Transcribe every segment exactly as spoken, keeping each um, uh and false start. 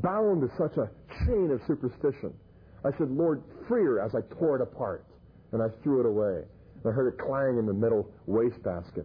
bound to such a chain of superstition. I said, Lord, free her, as I tore it apart. And I threw it away. And I heard it clang in the metal wastebasket.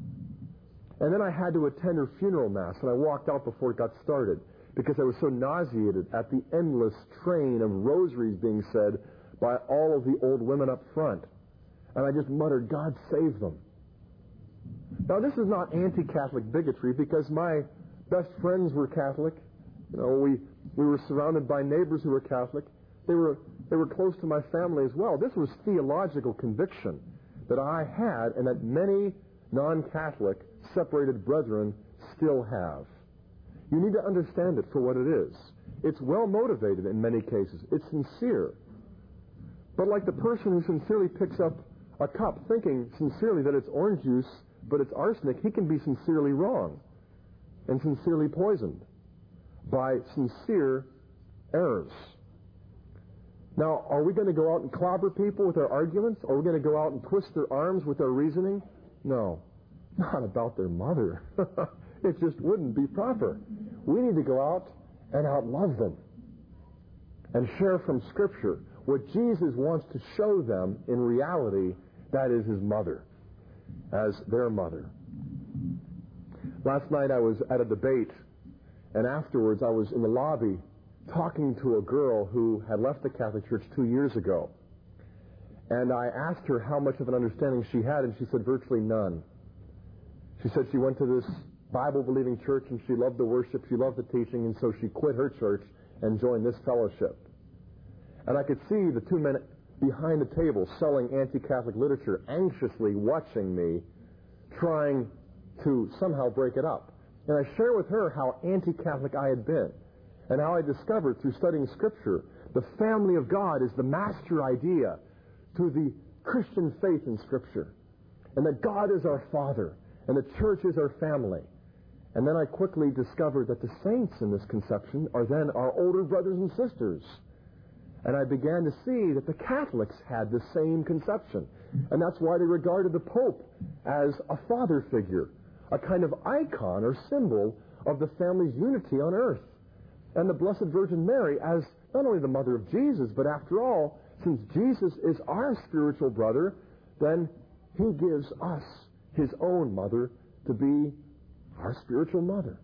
And then I had to attend her funeral mass, and I walked out before it got started because I was so nauseated at the endless train of rosaries being said by all of the old women up front. And I just muttered, God save them. Now, this is not anti-Catholic bigotry because my best friends were Catholic. You know, we, we were surrounded by neighbors who were Catholic. They were, they were close to my family as well. This was theological conviction that I had and that many non-Catholic separated brethren still have. You need to understand it for what it is. It's well motivated in many cases. It's sincere. But like the person who sincerely picks up a cup thinking sincerely that it's orange juice, but it's arsenic, he can be sincerely wrong and sincerely poisoned by sincere errors. Now, are we going to go out and clobber people with our arguments? Are we going to go out and twist their arms with our reasoning? No. Not about their mother. It just wouldn't be proper. We need to go out and outlove them and share from Scripture what Jesus wants to show them in reality, that is his mother, as their mother. Last night I was at a debate, and afterwards I was in the lobby talking to a girl who had left the Catholic Church two years ago. And I asked her how much of an understanding she had, and she said virtually none. She said she went to this Bible-believing church and she loved the worship, she loved the teaching, and so she quit her church and joined this fellowship. And I could see the two men behind the table selling anti-Catholic literature anxiously watching me, trying to somehow break it up. And I shared with her how anti-Catholic I had been, and how I discovered through studying Scripture the family of God is the master idea to the Christian faith in Scripture, and that God is our Father, and the church is our family. And then I quickly discovered that the saints in this conception are then our older brothers and sisters. And I began to see that the Catholics had the same conception. And that's why they regarded the Pope as a father figure, a kind of icon or symbol of the family's unity on earth. And the Blessed Virgin Mary as not only the mother of Jesus, but after all, since Jesus is our spiritual brother, then he gives us his own mother to be our spiritual mother.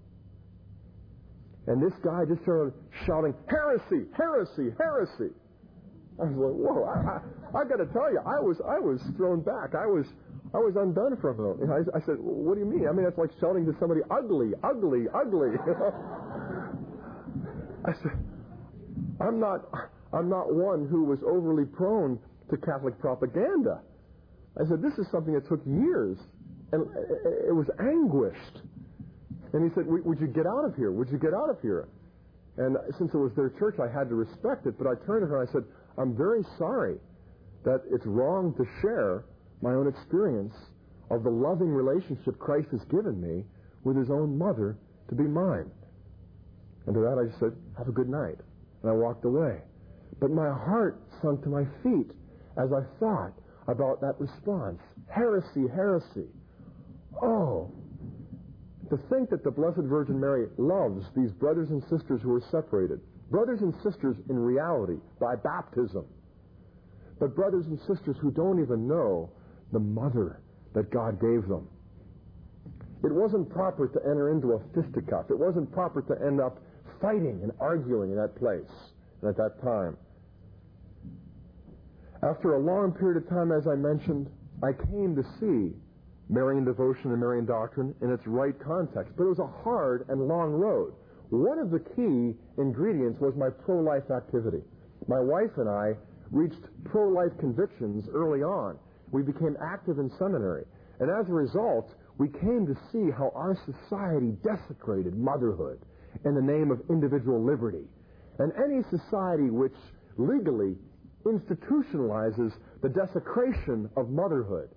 And this guy just started shouting, heresy, heresy, heresy. I was like, whoa, I, I, I got to tell you, I was I was thrown back. I was I was undone from him. I, I said, what do you mean? I mean, that's like shouting to somebody, ugly, ugly, ugly. I said, I'm not, I'm not one who was overly prone to Catholic propaganda. I said, this is something that took years, and it was anguished. And he said, would you get out of here? Would you get out of here? And since it was their church, I had to respect it. But I turned to her and I said, I'm very sorry that it's wrong to share my own experience of the loving relationship Christ has given me with his own mother to be mine. And to that I just said, have a good night. And I walked away. But my heart sunk to my feet as I thought about that response. Heresy, heresy. Oh, to think that the Blessed Virgin Mary loves these brothers and sisters who are separated. Brothers and sisters in reality, by baptism. But brothers and sisters who don't even know the mother that God gave them. It wasn't proper to enter into a fisticuff. It wasn't proper to end up fighting and arguing in that place and at that time. After a long period of time, as I mentioned, I came to see Marian devotion and Marian doctrine in its right context. But it was a hard and long road. One of the key ingredients was my pro-life activity. My wife and I reached pro-life convictions early on. We became active in seminary. And as a result, we came to see how our society desecrated motherhood in the name of individual liberty. And any society which legally institutionalizes the desecration of motherhood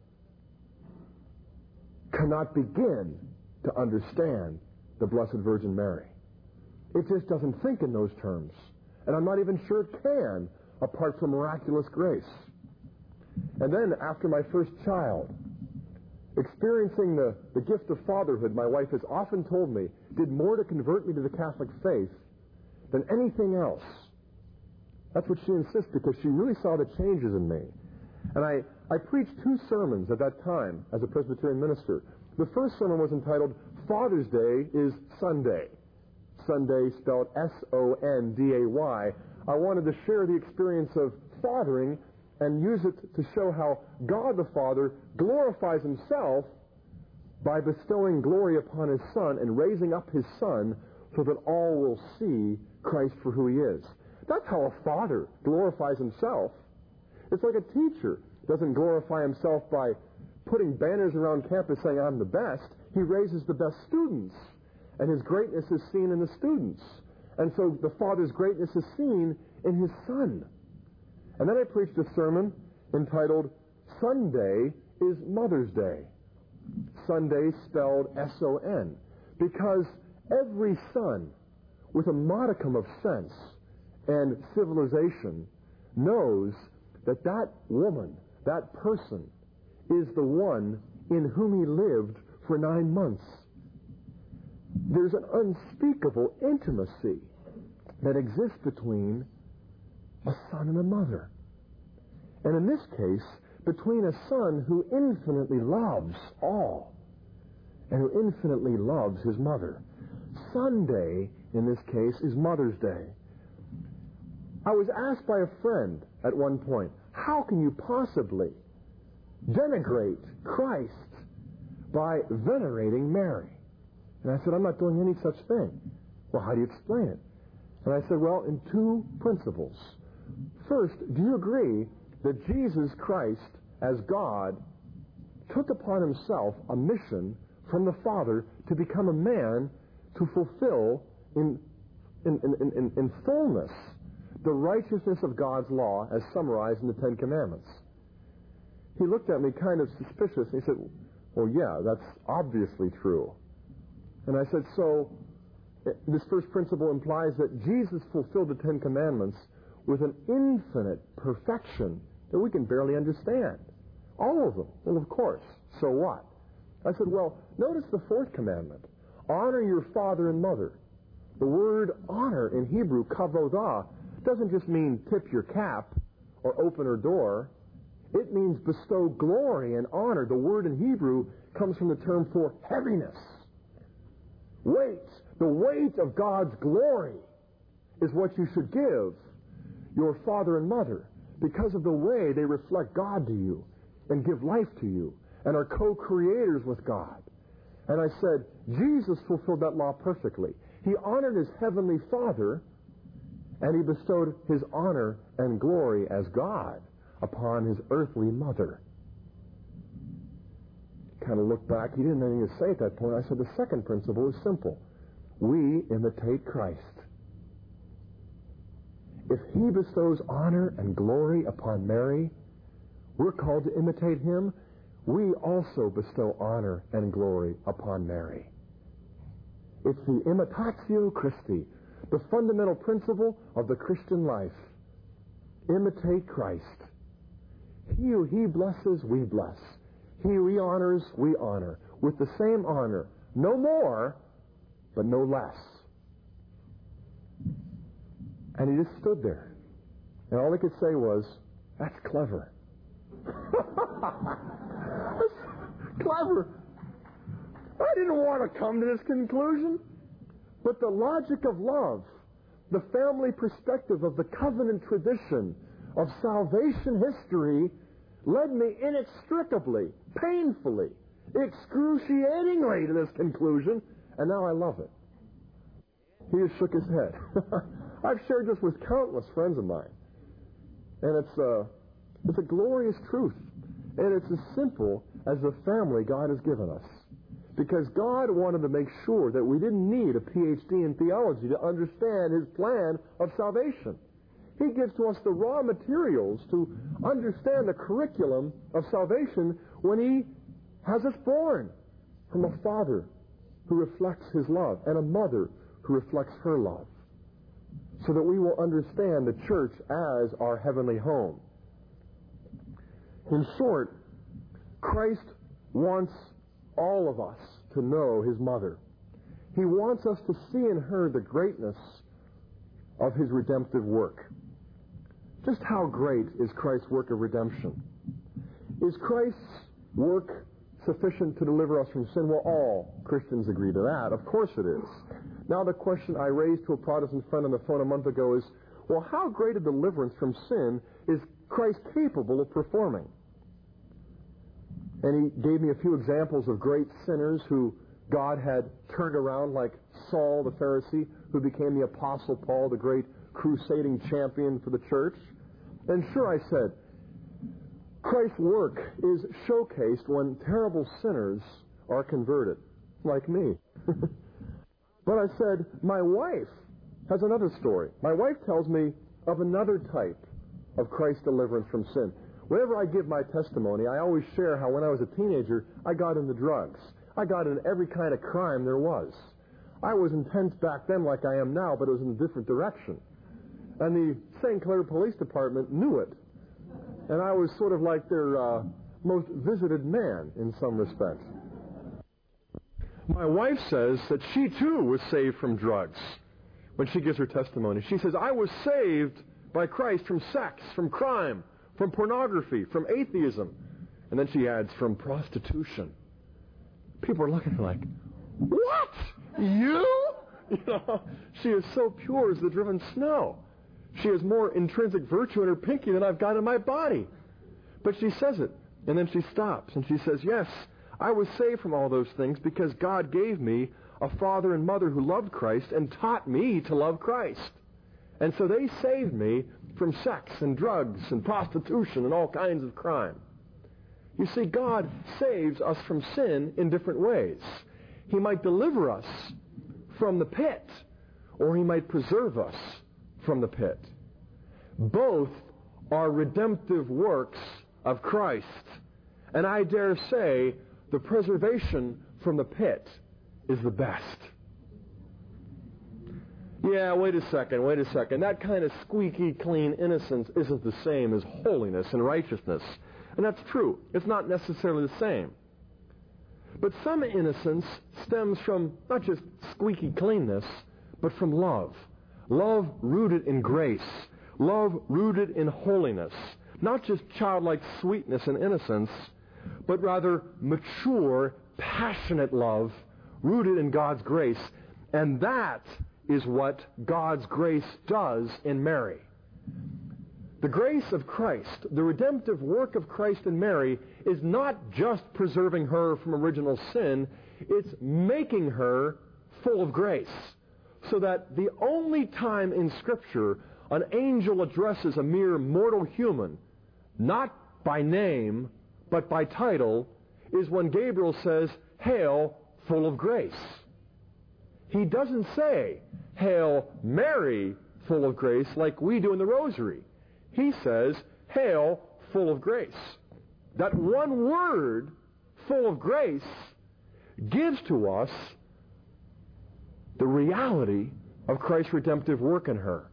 cannot begin to understand the Blessed Virgin Mary. It just doesn't think in those terms. And I'm not even sure it can, apart from miraculous grace. And then, after my first child, experiencing the, the gift of fatherhood, my wife has often told me, did more to convert me to the Catholic faith than anything else. That's what she insists, because she really saw the changes in me. And I, I preached two sermons at that time as a Presbyterian minister. The first sermon was entitled, Father's Day is Sunday. Sunday spelled S O N D A Y. I wanted to share the experience of fathering and use it to show how God the Father glorifies himself by bestowing glory upon his Son and raising up his Son so that all will see Christ for who he is. That's how a father glorifies himself. It's like a teacher doesn't glorify himself by putting banners around campus saying, I'm the best. He raises the best students, and his greatness is seen in the students. And so the Father's greatness is seen in his Son. And then I preached a sermon entitled, Sunday is Mother's Day. Sunday spelled S O N, because every son with a modicum of sense and civilization knows that that woman, that person, is the one in whom he lived for nine months. There's an unspeakable intimacy that exists between a son and a mother. And in this case, between a son who infinitely loves all and who infinitely loves his mother. Sunday, in this case, is Mother's Day. I was asked by a friend at one point, how can you possibly denigrate Christ by venerating Mary? And I said, I'm not doing any such thing. Well, how do you explain it? And I said, well, in two principles. First, do you agree that Jesus Christ, as God, took upon himself a mission from the Father to become a man to fulfill in, in, in, in, in fullness the righteousness of God's law as summarized in the Ten Commandments? He looked at me kind of suspicious, and he said, well, yeah, that's obviously true. And I said, so this first principle implies that Jesus fulfilled the Ten Commandments with an infinite perfection that we can barely understand. All of them. Well, of course. So what? I said, well, notice the fourth commandment. Honor your father and mother. The word honor in Hebrew, kavodah, doesn't just mean tip your cap or open her door. It means bestow glory and honor. The word in Hebrew comes from the term for heaviness. Weight. The weight of God's glory is what you should give your father and mother, because of the way they reflect God to you and give life to you and are co-creators with God. And I said, Jesus fulfilled that law perfectly. He honored his heavenly Father, and he bestowed his honor and glory as God upon his earthly mother. Kind of looked back. He didn't have anything to say at that point. I said, the second principle is simple. We imitate Christ. If he bestows honor and glory upon Mary, we're called to imitate him. We also bestow honor and glory upon Mary. It's the imitatio Christi, the fundamental principle of the Christian life. Imitate Christ. He who he blesses, we bless. He who he honors, we honor. With the same honor. No more, but no less. And he just stood there. And all he could say was, that's clever. That's clever. I didn't want to come to this conclusion. But the logic of love, the family perspective of the covenant tradition of salvation history led me inextricably, painfully, excruciatingly to this conclusion, and now I love it. He just shook his head. I've shared this with countless friends of mine, and it's a, it's a glorious truth, and it's as simple as the family God has given us. Because God wanted to make sure that we didn't need a P H D in theology to understand his plan of salvation. He gives to us the raw materials to understand the curriculum of salvation when he has us born from a father who reflects his love and a mother who reflects her love, so that we will understand the church as our heavenly home. In short, Christ wants all of us to know his mother. He wants us to see in her the greatness of his redemptive work. Just how great is Christ's work of redemption? Is Christ's work sufficient to deliver us from sin? Well, all Christians agree to that. Of course it is. Now the question I raised to a Protestant friend on the phone a month ago is, well, how great a deliverance from sin is Christ capable of performing? And he gave me a few examples of great sinners who God had turned around, like Saul the Pharisee, who became the Apostle Paul, the great crusading champion for the church. And sure, I said, Christ's work is showcased when terrible sinners are converted, like me. But I said, my wife has another story. My wife tells me of another type of Christ's deliverance from sin. Whenever I give my testimony, I always share how when I was a teenager, I got into drugs. I got into every kind of crime there was. I was intense back then like I am now, but it was in a different direction. And the Saint Clair Police Department knew it. And I was sort of like their uh, most visited man in some respects. My wife says that she too was saved from drugs when she gives her testimony. She says, I was saved by Christ from sex, from crime, from pornography, from atheism. And then she adds, from prostitution. People are looking at her like, what? You? You know, she is so pure as the driven snow. She has more intrinsic virtue in her pinky than I've got in my body. But she says it, and then she stops, and she says, yes, I was saved from all those things because God gave me a father and mother who loved Christ and taught me to love Christ. And so they saved me from sex and drugs and prostitution and all kinds of crime. You see, God saves us from sin in different ways. He might deliver us from the pit, or he might preserve us from the pit. Both are redemptive works of Christ. And I dare say the preservation from the pit is the best. Yeah, wait a second, wait a second. That kind of squeaky clean innocence isn't the same as holiness and righteousness. And that's true. It's not necessarily the same. But some innocence stems from not just squeaky cleanness, but from love. Love rooted in grace. Love rooted in holiness. Not just childlike sweetness and innocence, but rather mature, passionate love rooted in God's grace. And that is what God's grace does in Mary. The grace of Christ, the redemptive work of Christ in Mary, is not just preserving her from original sin, it's making her full of grace. So that the only time in Scripture an angel addresses a mere mortal human, not by name, but by title, is when Gabriel says, Hail, full of grace. He doesn't say, Hail, Mary, full of grace, like we do in the Rosary. He says, Hail, full of grace. That one word, full of grace, gives to us the reality of Christ's redemptive work in her.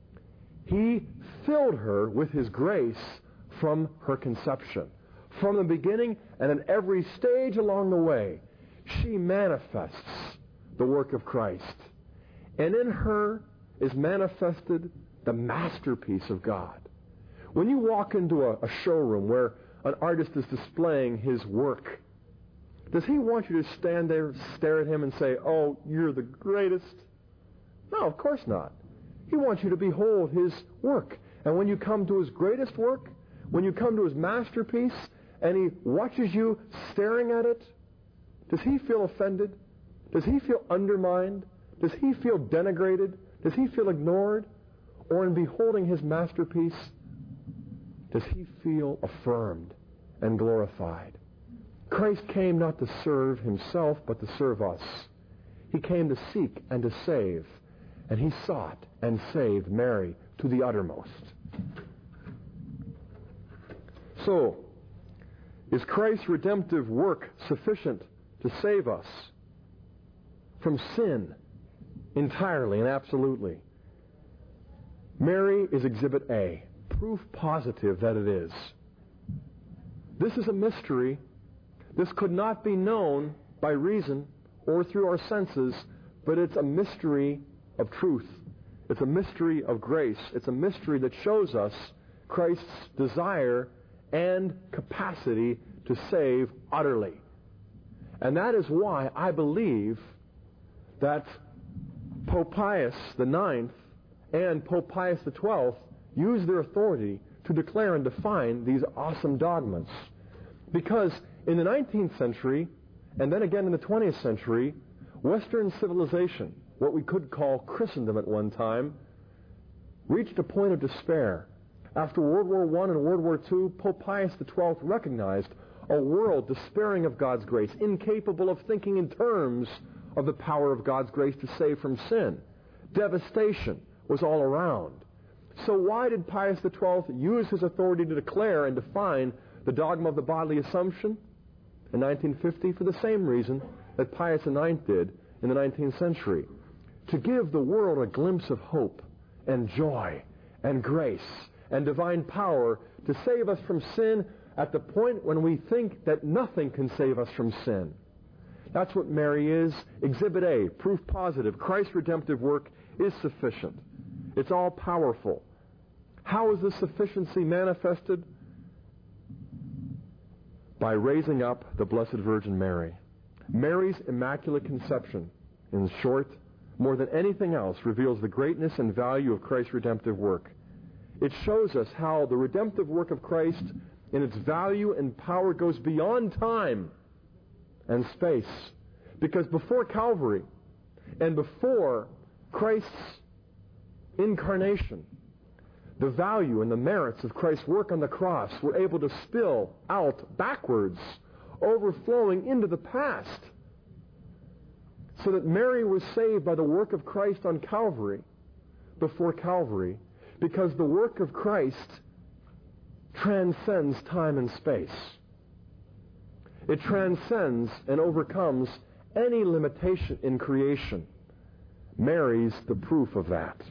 He filled her with his grace from her conception. From the beginning and at every stage along the way, she manifests the work of Christ. And in her is manifested the masterpiece of God. When you walk into a, a showroom where an artist is displaying his work, does he want you to stand there, stare at him and say, oh, you're the greatest? No, of course not. He wants you to behold his work. And when you come to his greatest work, when you come to his masterpiece, and he watches you staring at it, does he feel offended? Does he feel undermined? Does he feel denigrated? Does he feel ignored? Or in beholding his masterpiece, does he feel affirmed and glorified? Christ came not to serve himself, but to serve us. He came to seek and to save, and he sought and saved Mary to the uttermost. So, is Christ's redemptive work sufficient to save us from sin entirely and absolutely? Mary is Exhibit A, proof positive that it is. This is a mystery. This could not be known by reason or through our senses, but it's a mystery of truth. It's a mystery of grace. It's a mystery that shows us Christ's desire and capacity to save utterly. And that is why I believe that Pope Pius the ninth and Pope Pius the twelfth used their authority to declare and define these awesome dogmas. Because in the nineteenth century, and then again in the twentieth century, Western civilization, what we could call Christendom at one time, reached a point of despair. After World War One and World War Two, Pope Pius the twelfth recognized a world despairing of God's grace, incapable of thinking in terms of the power of God's grace to save from sin. Devastation was all around. So why did Pius the twelfth use his authority to declare and define the dogma of the bodily assumption in nineteen fifty? For the same reason that Pius the ninth did in the nineteenth century. To give the world a glimpse of hope and joy and grace and divine power to save us from sin at the point when we think that nothing can save us from sin. That's what Mary is. Exhibit A, proof positive. Christ's redemptive work is sufficient. It's all powerful. How is this sufficiency manifested? By raising up the Blessed Virgin Mary. Mary's Immaculate Conception, in short, more than anything else, reveals the greatness and value of Christ's redemptive work. It shows us how the redemptive work of Christ in its value and power goes beyond time and space. Because before Calvary and before Christ's incarnation, the value and the merits of Christ's work on the cross were able to spill out backwards, overflowing into the past. So that Mary was saved by the work of Christ on Calvary, before Calvary, because the work of Christ transcends time and space. It transcends and overcomes any limitation in creation. Mary's the proof of that.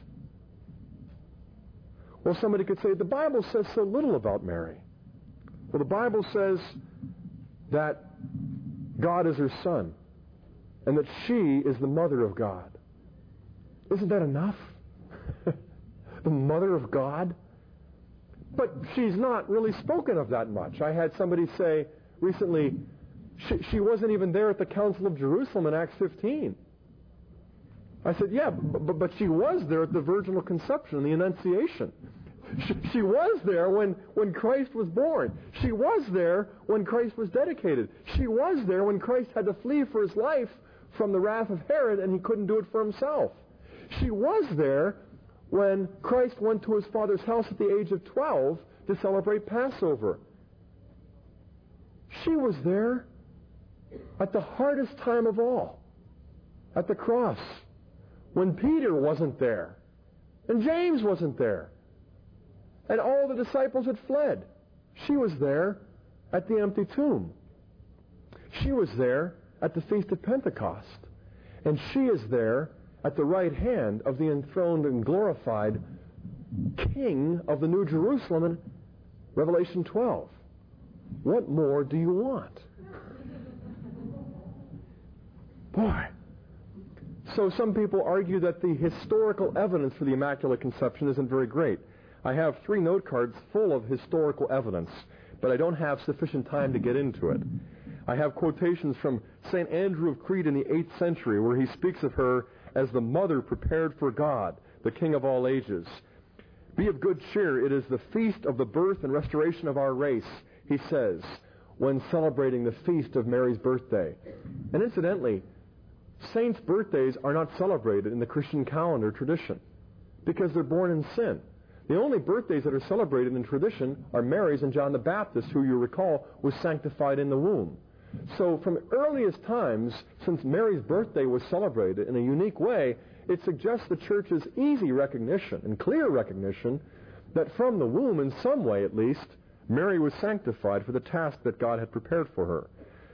Well, somebody could say, the Bible says so little about Mary. Well, the Bible says that God is her son, and that she is the mother of God. Isn't that enough? The mother of God? But she's not really spoken of that much. I had somebody say recently, she, she wasn't even there at the Council of Jerusalem in Acts fifteen. I said, yeah, but, but she was there at the virginal conception, the Annunciation. She, she was there when, when Christ was born. She was there when Christ was dedicated. She was there when Christ had to flee for his life from the wrath of Herod, and he couldn't do it for himself. She was there when Christ went to his Father's house at the age of twelve to celebrate Passover. She was there at the hardest time of all, at the cross, when Peter wasn't there, and James wasn't there, and all the disciples had fled. She was there at the empty tomb. She was there at the Feast of Pentecost. And she is there at the right hand of the enthroned and glorified King of the New Jerusalem in Revelation twelve. What more do you want? Boy. So some people argue that the historical evidence for the Immaculate Conception isn't very great. I have three note cards full of historical evidence, but I don't have sufficient time to get into it. I have quotations from Saint Andrew of Crete in the eighth century, where he speaks of her as the mother prepared for God, the King of all ages. Be of good cheer, it is the feast of the birth and restoration of our race, he says, when celebrating the feast of Mary's birthday. And incidentally, saints' birthdays are not celebrated in the Christian calendar tradition because they're born in sin. The only birthdays that are celebrated in tradition are Mary's and John the Baptist, who you recall was sanctified in the womb. So from earliest times, since Mary's birthday was celebrated in a unique way, it suggests the Church's easy recognition and clear recognition that from the womb, in some way at least, Mary was sanctified for the task that God had prepared for her.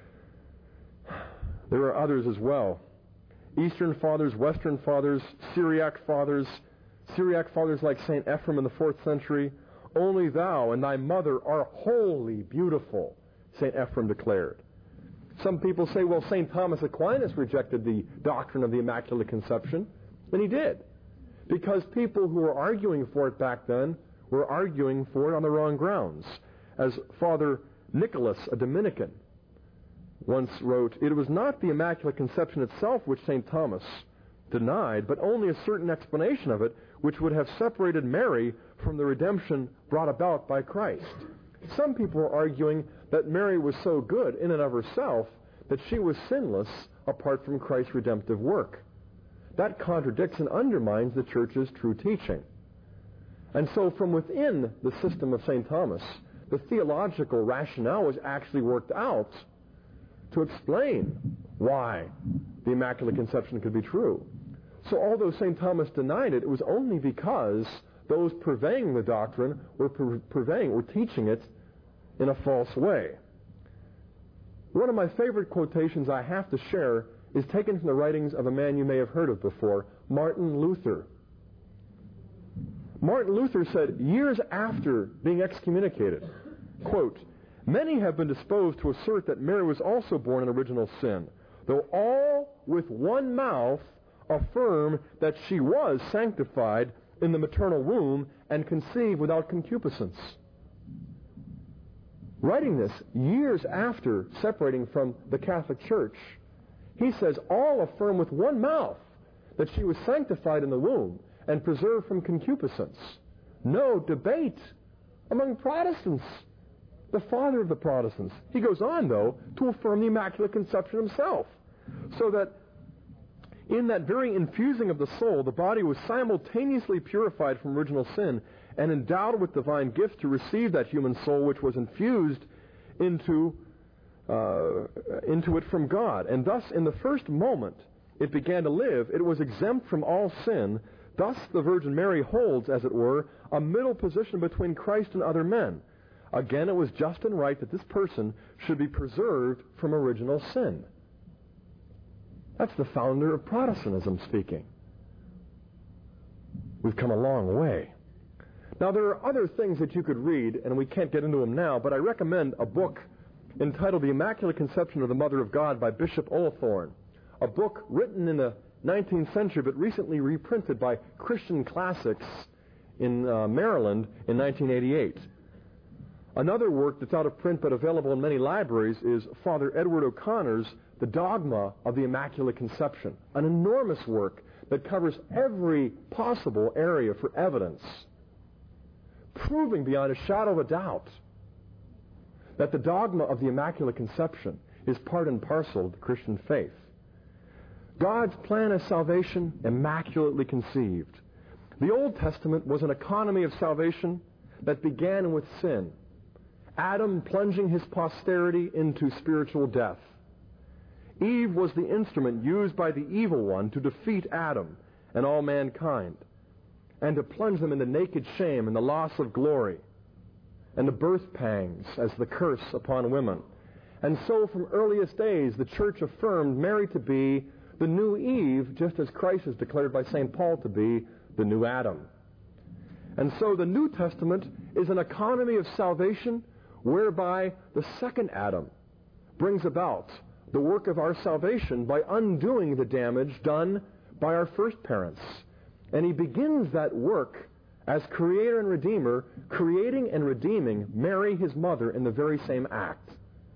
There are others as well. Eastern Fathers, Western Fathers, Syriac Fathers, Syriac Fathers like Saint Ephrem in the fourth century. Only thou and thy mother are wholly beautiful, Saint Ephrem declared. Some people say, well, Saint Thomas Aquinas rejected the doctrine of the Immaculate Conception, and he did. because people who were arguing for it back then were arguing for it on the wrong grounds. As Father Nicholas, a Dominican, once wrote, "It was not the Immaculate Conception itself which Saint Thomas denied, but only a certain explanation of it which would have separated Mary from the redemption brought about by Christ." Some people are arguing that Mary was so good in and of herself that she was sinless apart from Christ's redemptive work. That contradicts and undermines the Church's true teaching. And so from within the system of Saint Thomas, the theological rationale was actually worked out to explain why the Immaculate Conception could be true. So although Saint Thomas denied it, it was only because those purveying the doctrine were pur- purveying, were teaching it in a false way. One of my favorite quotations I have to share is taken from the writings of a man you may have heard of before, Martin Luther. Martin Luther said, years after being excommunicated, quote, "Many have been disposed to assert that Mary was also born in original sin, though all with one mouth affirm that she was sanctified in the maternal womb and conceived without concupiscence." Writing this years after separating from the Catholic Church, he says all affirm with one mouth that she was sanctified in the womb and preserved from concupiscence. No debate among Protestants. The father of the Protestants. He goes on, though, to affirm the Immaculate Conception himself, so that in that very infusing of the soul, the body was simultaneously purified from original sin and endowed with divine gifts to receive that human soul which was infused into, uh, into it from God. And thus, in the first moment it began to live, it was exempt from all sin. Thus the Virgin Mary holds, as it were, a middle position between Christ and other men. Again, it was just and right that this person should be preserved from original sin. That's the founder of Protestantism speaking. We've come a long way. Now, there are other things that you could read, and we can't get into them now, but I recommend a book entitled The Immaculate Conception of the Mother of God by Bishop Olathorn, a book written in the nineteenth century but recently reprinted by Christian Classics in uh, Maryland in nineteen eighty-eight. Another work that's out of print but available in many libraries is Father Edward O'Connor's The Dogma of the Immaculate Conception, an enormous work that covers every possible area for evidence, proving beyond a shadow of a doubt that the dogma of the Immaculate Conception is part and parcel of the Christian faith. God's plan of salvation, immaculately conceived. The Old Testament was an economy of salvation that began with sin. Adam plunging his posterity into spiritual death. Eve was the instrument used by the evil one to defeat Adam and all mankind, and to plunge them into naked shame and the loss of glory, and the birth pangs as the curse upon women. And so from earliest days, the Church affirmed Mary to be the new Eve, just as Christ is declared by Saint Paul to be the new Adam. And so the New Testament is an economy of salvation whereby the second Adam brings about the work of our salvation by undoing the damage done by our first parents. And he begins that work as Creator and Redeemer, creating and redeeming Mary, his mother, in the very same act.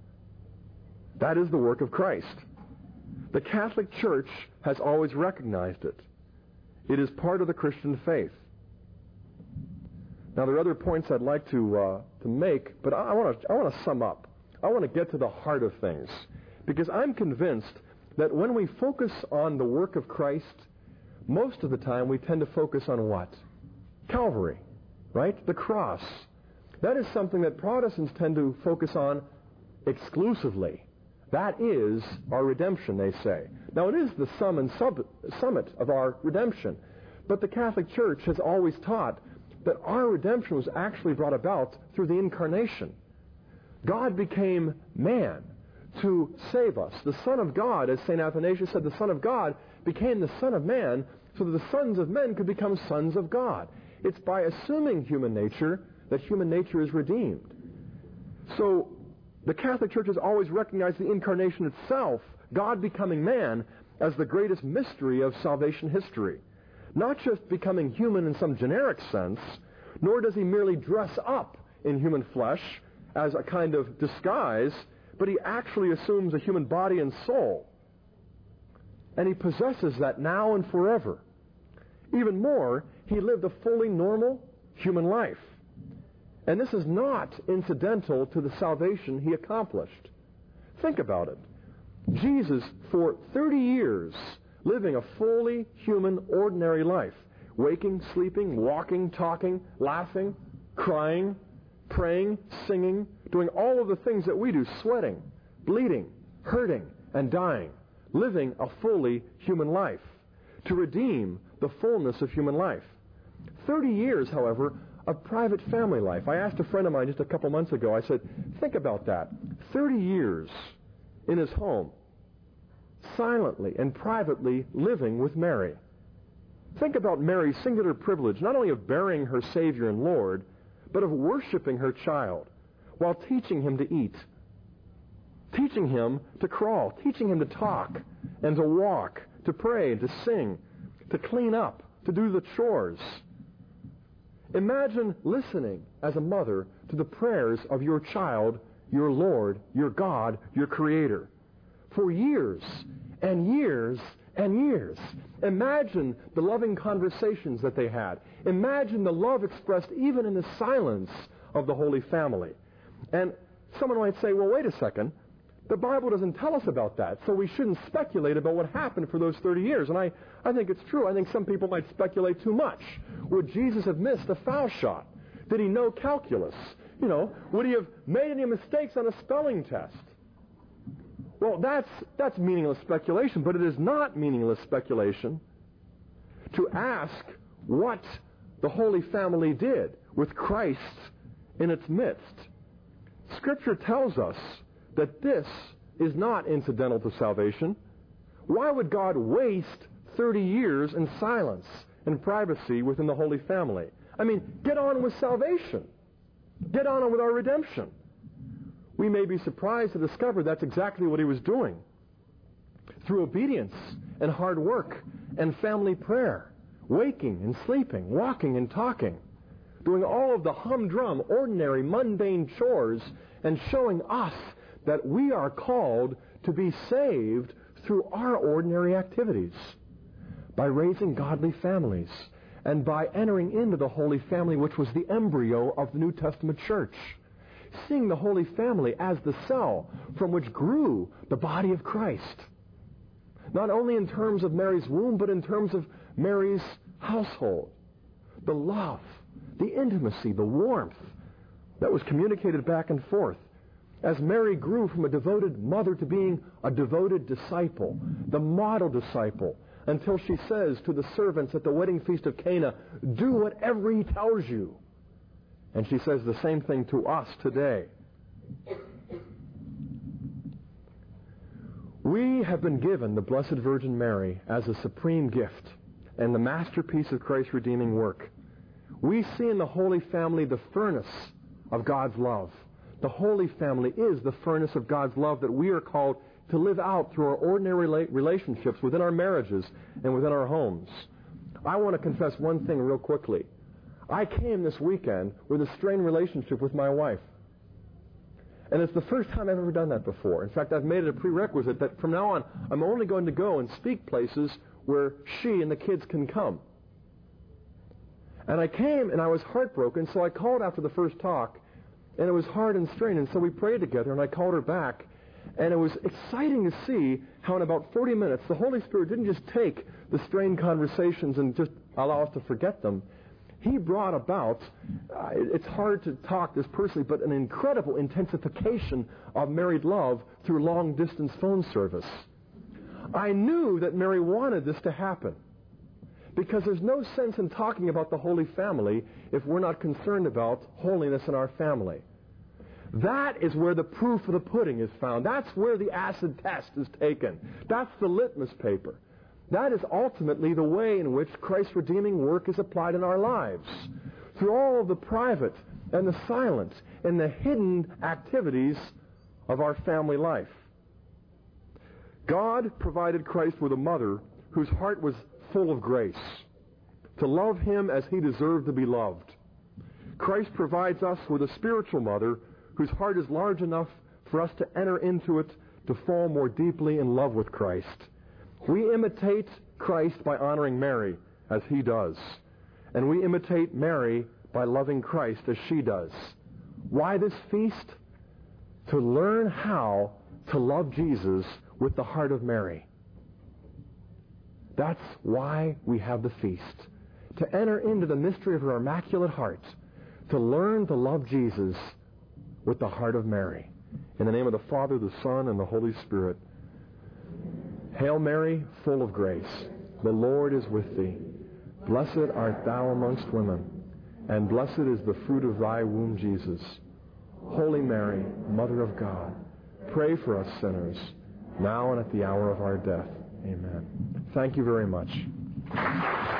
That is the work of Christ. The Catholic Church has always recognized it. It is part of the Christian faith. Now, there are other points I'd like to uh, to make, but I want to I want to sum up. I want to get to the heart of things, because I'm convinced that when we focus on the work of Christ, most of the time we tend to focus on what? Calvary, right? The cross. That is something that Protestants tend to focus on exclusively. That is our redemption, they say. Now, it is the sum and sub- summit of our redemption, but the Catholic Church has always taught that our redemption was actually brought about through the incarnation. God became man to save us. The Son of God, as Saint Athanasius said, the Son of God became the Son of Man so that the sons of men could become sons of God. It's by assuming human nature that human nature is redeemed. So the Catholic Church has always recognized the incarnation itself, God becoming man, as the greatest mystery of salvation history. not just becoming human in some generic sense, nor does he merely dress up in human flesh as a kind of disguise, but he actually assumes a human body and soul. And he possesses that now and forever. Even more, he lived a fully normal human life. And this is not incidental to the salvation he accomplished. Think about it. Jesus, for thirty years, living a fully human, ordinary life, waking, sleeping, walking, talking, laughing, crying, praying, singing, doing all of the things that we do, sweating, bleeding, hurting, and dying, living a fully human life to redeem the fullness of human life. Thirty years, however, of private family life. I asked a friend of mine just a couple months ago, I said, think about that. Thirty years in his home, silently and privately living with Mary. Think about Mary's singular privilege, not only of bearing her Savior and Lord, but of worshiping her child while teaching him to eat, teaching him to crawl, teaching him to talk and to walk, to pray and to sing, to clean up, to do the chores. Imagine listening as a mother to the prayers of your child, your Lord, your God, your Creator, for years and years and years. Imagine the loving conversations that they had. Imagine the love expressed even in the silence of the Holy Family. And someone might say, well, wait a second. The Bible doesn't tell us about that, so we shouldn't speculate about what happened for those thirty years. And I, I think it's true. I think some people might speculate too much. Would Jesus have missed a foul shot? Did he know calculus? You know, would he have made any mistakes on a spelling test? Well, that's, that's meaningless speculation, but it is not meaningless speculation to ask what the Holy Family did with Christ in its midst. Scripture tells us that this is not incidental to salvation. Why would God waste thirty years in silence and privacy within the Holy Family? I mean, get on with salvation. Get on with our redemption. We may be surprised to discover that's exactly what he was doing. Through obedience and hard work and family prayer, waking and sleeping, walking and talking, doing all of the humdrum, ordinary, mundane chores, and showing us that we are called to be saved through our ordinary activities, by raising godly families, and by entering into the Holy Family, which was the embryo of the New Testament church. Seeing the Holy Family as the cell from which grew the body of Christ. Not only in terms of Mary's womb, but in terms of Mary's household. The love, the intimacy, the warmth that was communicated back and forth. As Mary grew from a devoted mother to being a devoted disciple, the model disciple, until she says to the servants at the wedding feast of Cana, do whatever he tells you. And she says the same thing to us today. We have been given the Blessed Virgin Mary as a supreme gift and the masterpiece of Christ's redeeming work. We see in the Holy Family the furnace of God's love. The Holy Family is the furnace of God's love that we are called to live out through our ordinary relationships within our marriages and within our homes. I want to confess one thing real quickly. I came this weekend with a strained relationship with my wife. And it's the first time I've ever done that before. In fact, I've made it a prerequisite that from now on, I'm only going to go and speak places where she and the kids can come. And I came and I was heartbroken, so I called after the first talk, and it was hard and strained, and so we prayed together, and I called her back. And it was exciting to see how in about forty minutes, the Holy Spirit didn't just take the strained conversations and just allow us to forget them. He brought about, uh, it's hard to talk this personally, but an incredible intensification of married love through long-distance phone service. I knew that Mary wanted this to happen, because there's no sense in talking about the Holy Family if we're not concerned about holiness in our family. That is where the proof of the pudding is found. That's where the acid test is taken. That's the litmus paper. That is ultimately the way in which Christ's redeeming work is applied in our lives. Through all of the private and the silent and the hidden activities of our family life. God provided Christ with a mother whose heart was full of grace. to love him as he deserved to be loved. Christ provides us with a spiritual mother whose heart is large enough for us to enter into it to fall more deeply in love with Christ. We imitate Christ by honoring Mary as he does. And we imitate Mary by loving Christ as she does. Why this feast? To learn how to love Jesus with the heart of Mary. That's why we have the feast. To enter into the mystery of her immaculate heart. To learn to love Jesus with the heart of Mary. In the name of the Father, the Son, and the Holy Spirit. Hail Mary, full of grace. The Lord is with thee. Blessed art thou amongst women, and blessed is the fruit of thy womb, Jesus. Holy Mary, Mother of God, pray for us sinners, now and at the hour of our death. Amen. Thank you very much.